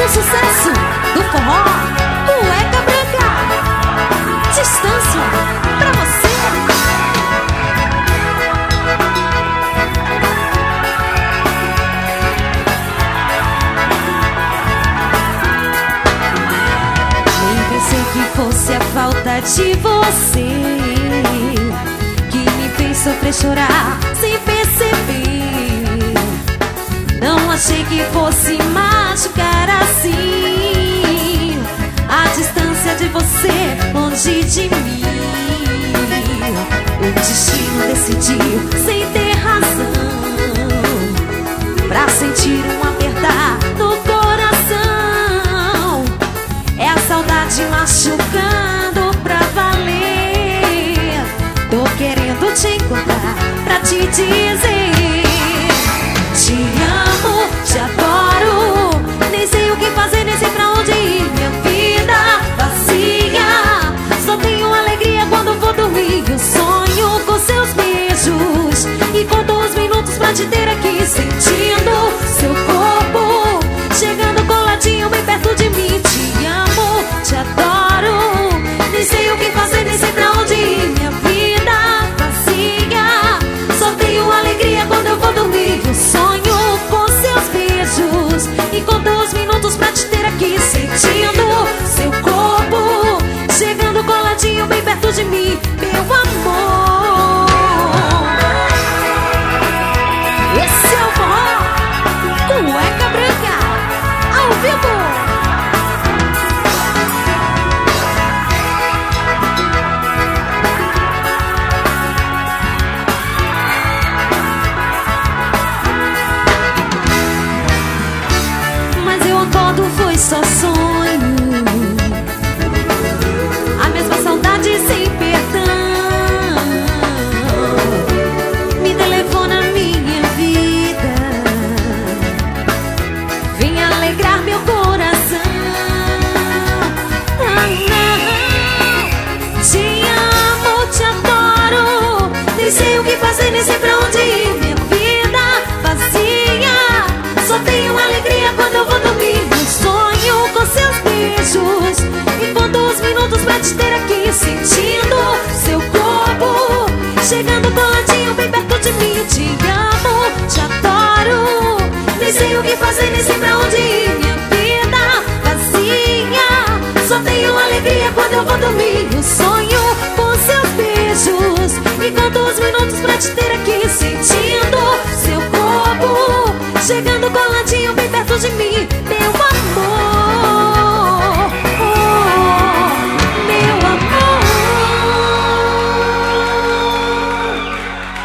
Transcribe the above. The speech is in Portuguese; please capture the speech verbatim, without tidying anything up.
um sucesso do forró, Cueca Branca. Distância pra você. Nem pensei que fosse a falta de você que me fez sofrer, chorar sem perceber. Não achei que fosse machucar assim, a distância de você longe de mim. O destino decidiu sem ter razão pra sentir um apertar no coração. É a saudade machucando pra valer. Tô querendo te encontrar pra te dizer: te amo, te adoro. Nem sei o que fazer, nem sei pra onde ir. Minha vida vazia, só tenho alegria quando vou dormir. Eu sonho com seus beijos e conto os minutos pra te ter aqui, sentindo seu corpo chegando coladinho bem perto de mim. Te amo, te adoro. Nem sei o que fazer, nem sei pra onde ir. Minha vida vazia, só tenho alegria quando eu vou dormir. Eu sonho com seus beijos e conto os minutos pra te ter aqui, sentindo seu corpo chegando coladinho bem perto de mim, meu amor. Esse é o forró, Cueca Branca, ao vivo. Foi só sonho, a mesma saudade sem perdão. Me telefona minha vida, vem alegrar meu coração. Ah, não. Te amo, te adoro. Nem sei o que fazer, nem sei pra onde ir. Minha vida vazia, só tenho alegria quando eu vou dormir. Sonho com seus beijos e conto os minutos pra te ter aqui, sentindo seu corpo chegando coladinho bem perto de mim. Te amo, te adoro. Nem sei o que fazer, nem sei pra onde ir. Minha vida vazia, só tenho alegria quando eu vou dormir. Eu sonho com seus beijos e conto os minutos pra te ter aqui, sentindo